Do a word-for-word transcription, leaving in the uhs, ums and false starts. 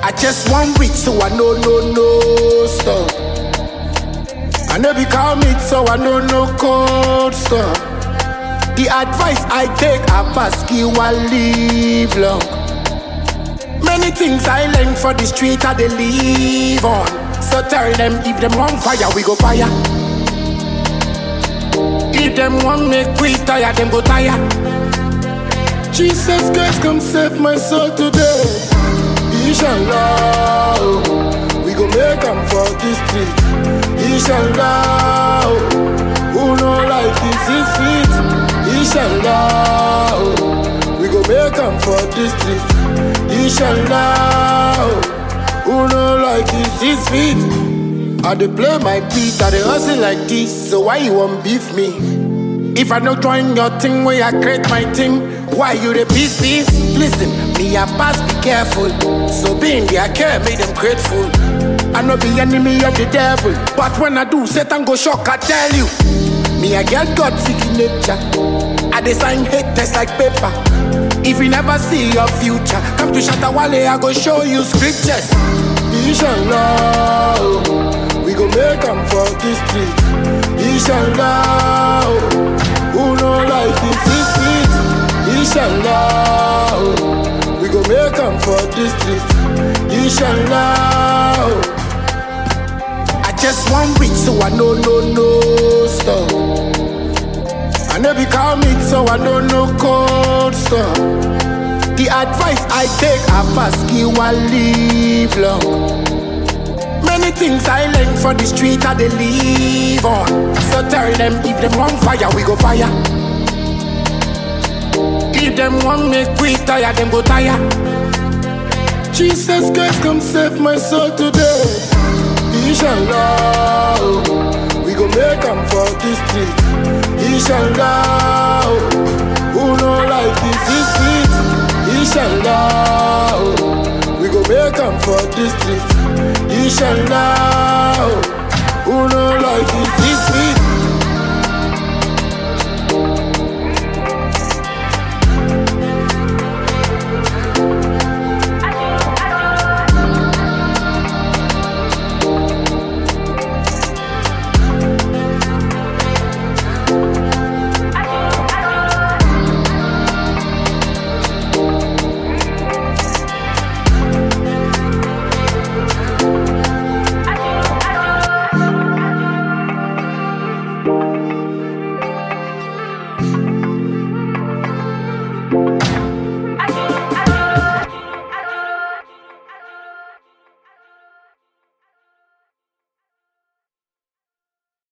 I just one week, so I know no no stop. I know become it, so I know no code stop. The advice I take, I pass you I live long. Many things I learn for the street, I they live on. So tell them if them on fire, we go fire. If them want make we tire, them go tire. Jesus Christ, come save my soul today. Inshallah, we go make them for this street. Inshallah, who know like this is sweet. Inshallah, we go make them for this street. Inshallah, who know like this is sweet. I dey play my beat, I dey hustle like this. So why you want beef me? If I don't join your thing, where I create my thing, why you the peace peace? Listen, me a pass, be careful. So being there, I care, make them grateful. I no be enemy of the devil, but when I do, Satan go shock, I tell you. Me I get God seeking nature. I design hate test like paper. If you never see your future, come to Shatawale, I go show you scriptures. Inshallah, we go make them for this street. Inshallah, who know like this is sweet. Inshallah, we go make them for this street. Inshallah, I just one week, so I know no no stop. I know become it, so I know no code stop. The advice I take, I pass you I live long. Many things I learn for the street, I they live on. So tell them if them on fire, we go fire. If them want make we tire, them go tire. Jesus Christ, come save my soul today. Inshallah, we go make them for this street. Inshallah, who know like this is sweet. Inshallah, we go make them for this street. Inshallah, who know like this is sweet.